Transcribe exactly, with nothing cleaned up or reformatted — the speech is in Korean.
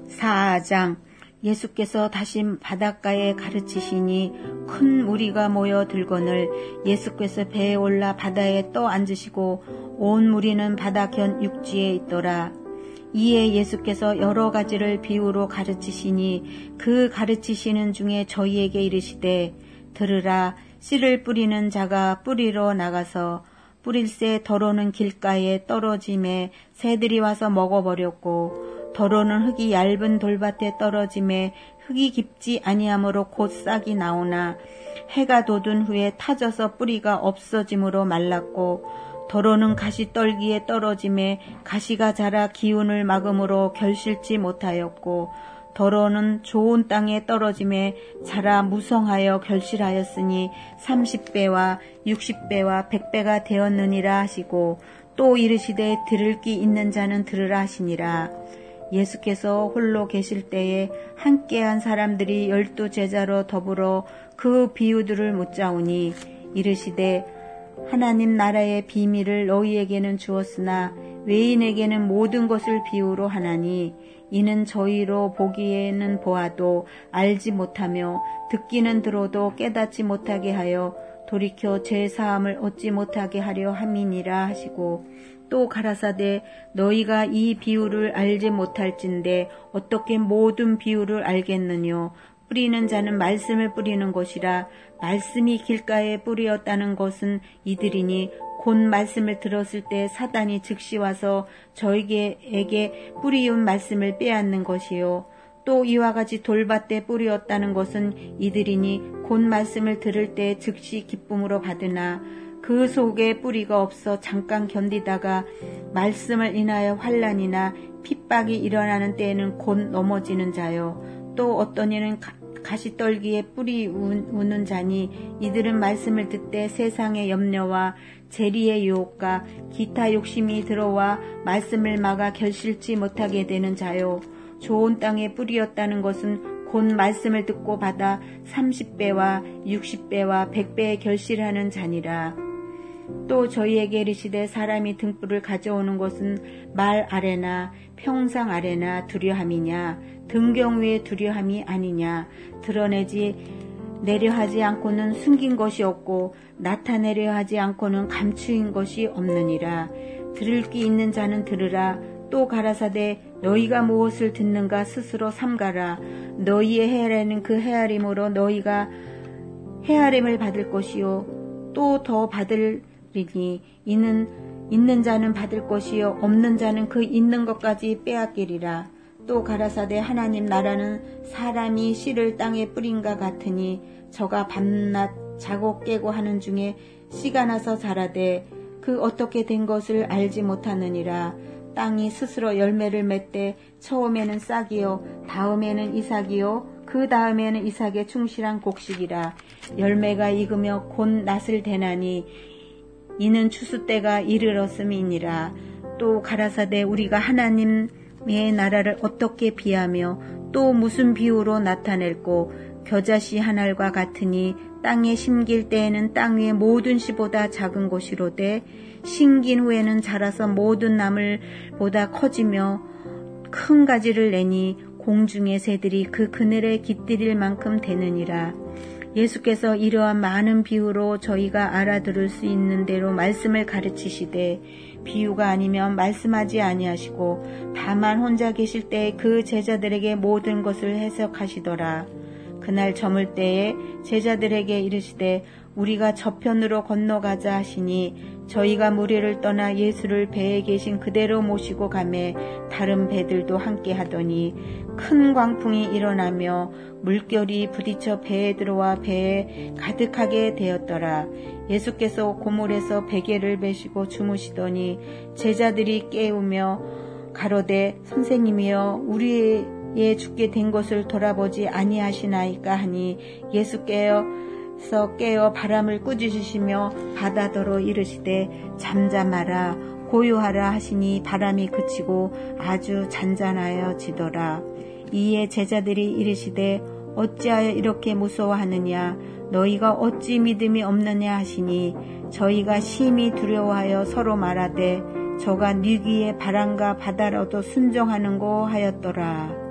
사 장. 예수께서 다시 바닷가에 가르치시니 큰 무리가 모여 들거늘 예수께서 배에 올라 바다에 떠 앉으시고 온 무리는 바다 견 육지에 있더라. 이에 예수께서 여러 가지를 비유로 가르치시니 그 가르치시는 중에 저희에게 이르시되 들으라. 씨를 뿌리는 자가 뿌리러 나가서 뿌릴새 더러는 길가에 떨어짐에 새들이 와서 먹어버렸고 더러는 흙이 얇은 돌밭에 떨어짐에 흙이 깊지 아니하므로 곧 싹이 나오나 해가 돋은 후에 타져서 뿌리가 없어짐으로 말랐고 더러는 가시떨기에 떨어짐에 가시가 자라 기운을 막음으로 결실지 못하였고 더러는 좋은 땅에 떨어짐에 자라 무성하여 결실하였으니 삼십 배와 육십 배와 백 배가 되었느니라 하시고 또 이르시되 들을 귀 있는 자는 들으라 하시니라. 예수께서 홀로 계실 때에 함께한 사람들이 열두 제자로 더불어 그 비유들을 묻자오니 이르시되 하나님 나라의 비밀을 너희에게는 주었으나 외인에게는 모든 것을 비유로 하나니 이는 저희로 보기에는 보아도 알지 못하며 듣기는 들어도 깨닫지 못하게 하여 돌이켜 제 사함을 얻지 못하게 하려 함이니라 하시고 또 가라사대 너희가 이 비유를 알지 못할진대 어떻게 모든 비유를 알겠느뇨. 뿌리는 자는 말씀을 뿌리는 것이라. 말씀이 길가에 뿌리었다는 것은 이들이니 곧 말씀을 들었을 때 사단이 즉시 와서 저희에게 뿌리운 말씀을 빼앗는 것이요. 또 이와 같이 돌밭에 뿌리었다는 것은 이들이니 곧 말씀을 들을 때 즉시 기쁨으로 받으나 그 속에 뿌리가 없어 잠깐 견디다가 말씀을 인하여 환난이나 핍박이 일어나는 때에는 곧 넘어지는 자요. 또 어떤 이는 가시떨기에 뿌리 우는 자니 이들은 말씀을 듣되 세상의 염려와 재리의 유혹과 기타 욕심이 들어와 말씀을 막아 결실치 못하게 되는 자요. 좋은 땅에 뿌리였다는 것은 곧 말씀을 듣고 받아 삼십 배와 육십 배와 백 배의 결실하는 자니라. 또 저희에게 이르시되 사람이 등불을 가져오는 것은 말 아래나 평상 아래나 두려함이냐 등경 위에 두려함이 아니냐. 드러내지 내려 하지 않고는 숨긴 것이 없고 나타내려 하지 않고는 감추인 것이 없느니라. 들을 귀 있는 자는 들으라. 또 가라사대 너희가 무엇을 듣는가 스스로 삼가라. 너희의 헤아리는 그 헤아림으로 너희가 헤아림을 받을 것이요 또 더 받으리니 이는 있는 자는 받을 것이요 없는 자는 그 있는 것까지 빼앗기리라. 또 가라사대 하나님 나라는 사람이 씨를 땅에 뿌린가 같으니 저가 밤낮 자고 깨고 하는 중에 씨가 나서 자라되 그 어떻게 된 것을 알지 못하느니라. 땅이 스스로 열매를 맺되 처음에는 싹이요 다음에는 이삭이요 그 다음에는 이삭의 충실한 곡식이라. 열매가 익으며 곧 낫을 대나니 이는 추수 때가 이르렀음이니라. 또 가라사대 우리가 하나님의 나라를 어떻게 비하며 또 무슨 비유로 나타낼꼬. 겨자씨 한 알과 같으니 땅에 심길 때에는 땅 위의 모든 씨보다 작은 것이로되 심긴 후에는 자라서 모든 나물보다 커지며 큰 가지를 내니 공중의 새들이 그 그늘에 깃들일 만큼 되느니라. 예수께서 이러한 많은 비유로 저희가 알아들을 수 있는 대로 말씀을 가르치시되 비유가 아니면 말씀하지 아니하시고 다만 혼자 계실 때 그 제자들에게 모든 것을 해석하시더라. 그날 저물 때에 제자들에게 이르시되 우리가 저편으로 건너가자 하시니 저희가 무리를 떠나 예수를 배에 계신 그대로 모시고 가매 다른 배들도 함께 하더니 큰 광풍이 일어나며 물결이 부딪혀 배에 들어와 배에 가득하게 되었더라. 예수께서 고물에서 베개를 베시고 주무시더니 제자들이 깨우며 가로되 선생님이여 우리의 죽게 된 것을 돌아보지 아니하시나이까 하니 예수께서 깨어 바람을 꾸짖으시며 바다더러 이르시되 잠잠하라 고요하라 하시니 바람이 그치고 아주 잔잔하여지더라. 이에 제자들이 이르시되 어찌하여 이렇게 무서워하느냐 너희가 어찌 믿음이 없느냐 하시니 저희가 심히 두려워하여 서로 말하되 저가 뉘기에 바람과 바다라도 순종하는고 하였더라.